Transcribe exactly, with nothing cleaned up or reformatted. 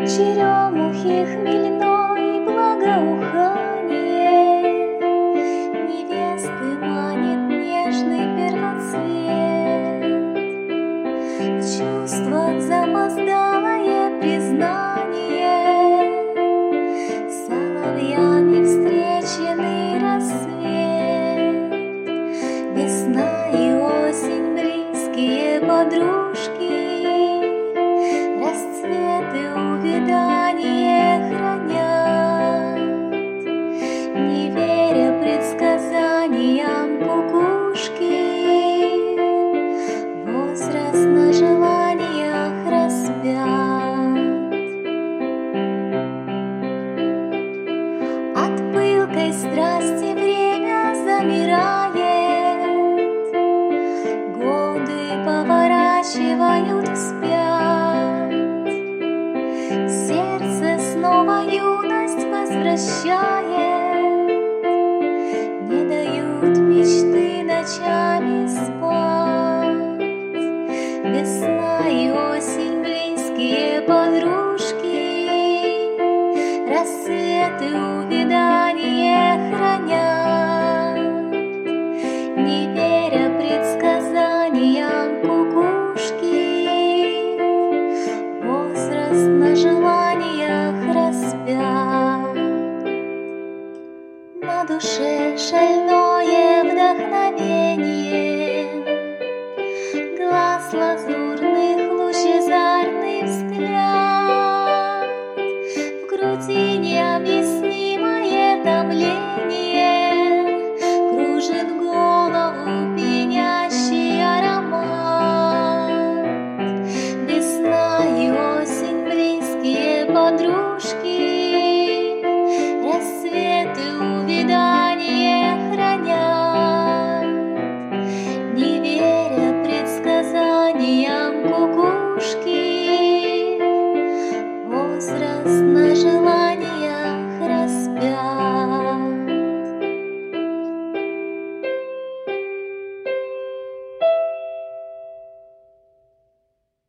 черемухи хмельной благоухание, невесты манит нежный первоцвет. В чувствах запоздалое признание, соловьями встреченный рассвет. Весна и осень близкие подружки, расцветы увядание хранят, не веря предсказаниям кукушки. Возраст на желаниях распят. От пылкой страсти время замирает, годы поворачивают вспять. Сердце снова юность возвращает.